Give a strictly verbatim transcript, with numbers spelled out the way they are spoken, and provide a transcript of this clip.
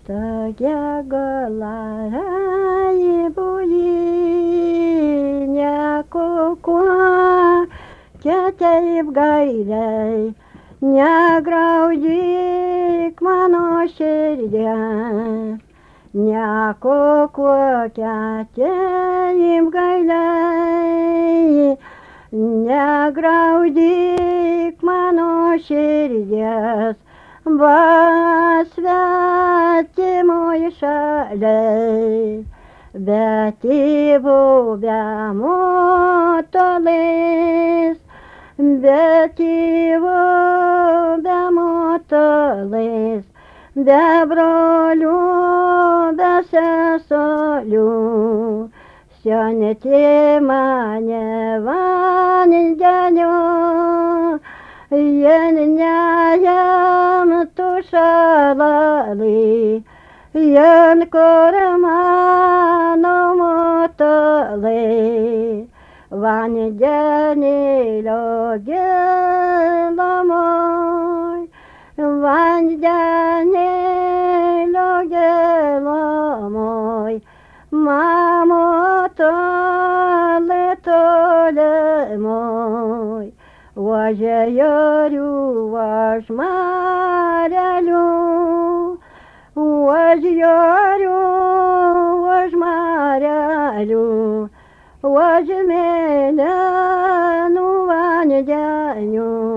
Tokia galarai bujį nekokuo, kitaip gailiai, negraudyk mano širdie. Nekokuo kitaip gailiai, negraudyk mano širdies. Va svetimoj šaliai, be tėvų, be motolis, be tėvų, be motolis, be brolių, be sesolių. Siunti mane vandeniu, Jennejam tušalali, jen kur mano motolai, vandenėlio gilumoj, vandenėlio gilumoj, mamo toli tolimoj. Aš joriu, aš mareliu, aš joriu, aš mareliu, aš mėlynu vandeniu.